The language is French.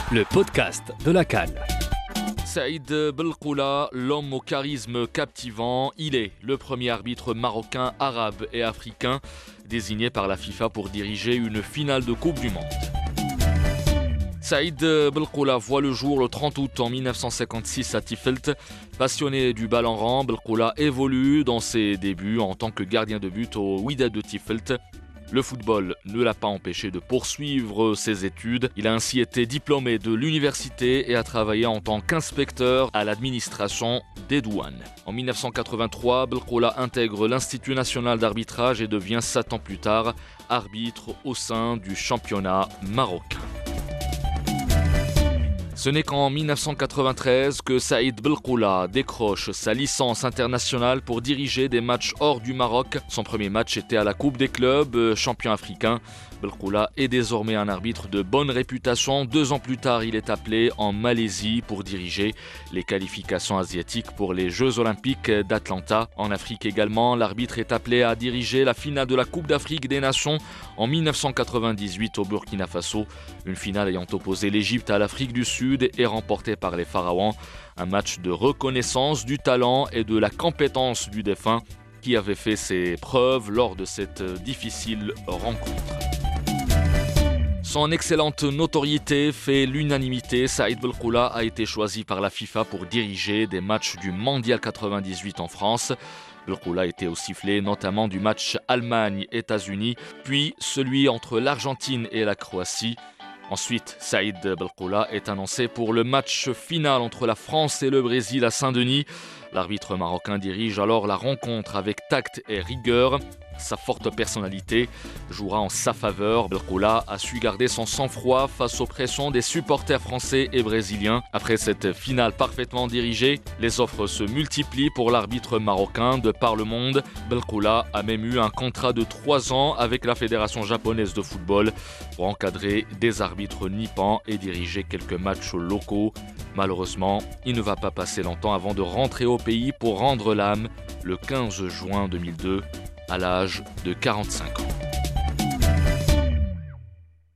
le podcast de la CAN. Saïd Belkhoula, l'homme au charisme captivant, il est le premier arbitre marocain, arabe et africain désigné par la FIFA pour diriger une finale de Coupe du Monde. Saïd Belkhoula voit le jour le 30 août en 1956 à Tifelt. Passionné du ballon rond, Belkhoula évolue dans ses débuts en tant que gardien de but au Wydad de Tifelt. Le football ne l'a pas empêché de poursuivre ses études. Il a ainsi été diplômé de l'université et a travaillé en tant qu'inspecteur à l'administration des douanes. En 1983, Belkhoula intègre l'Institut national d'arbitrage et devient 7 ans plus tard arbitre au sein du championnat marocain. Ce n'est qu'en 1993 que Saïd Belkhoula décroche sa licence internationale pour diriger des matchs hors du Maroc. Son premier match était à la Coupe des clubs, champion africain. Belkhoula est désormais un arbitre de bonne réputation. 2 ans plus tard, il est appelé en Malaisie pour diriger les qualifications asiatiques pour les Jeux Olympiques d'Atlanta. En Afrique également, l'arbitre est appelé à diriger la finale de la Coupe d'Afrique des Nations en 1998 au Burkina Faso. Une finale ayant opposé l'Égypte à l'Afrique du Sud et remportée par les Pharaons. Un match de reconnaissance du talent et de la compétence du défunt qui avait fait ses preuves lors de cette difficile rencontre. Son excellente notoriété fait l'unanimité. Saïd Belkhoula a été choisi par la FIFA pour diriger des matchs du Mondial 98 en France. Belkhoula était au sifflet notamment du match Allemagne-États-Unis, puis celui entre l'Argentine et la Croatie. Ensuite, Saïd Belkhoula est annoncé pour le match final entre la France et le Brésil à Saint-Denis. L'arbitre marocain dirige alors la rencontre avec tact et rigueur. Sa forte personnalité jouera en sa faveur. Belkhoula a su garder son sang-froid face aux pressions des supporters français et brésiliens. Après cette finale parfaitement dirigée, les offres se multiplient pour l'arbitre marocain de par le monde. Belkhoula a même eu un contrat de 3 ans avec la Fédération japonaise de football pour encadrer des arbitres nippons et diriger quelques matchs locaux. Malheureusement, il ne va pas passer longtemps avant de rentrer au pays pour rendre l'âme le 15 juin 2002. À l'âge de 45 ans.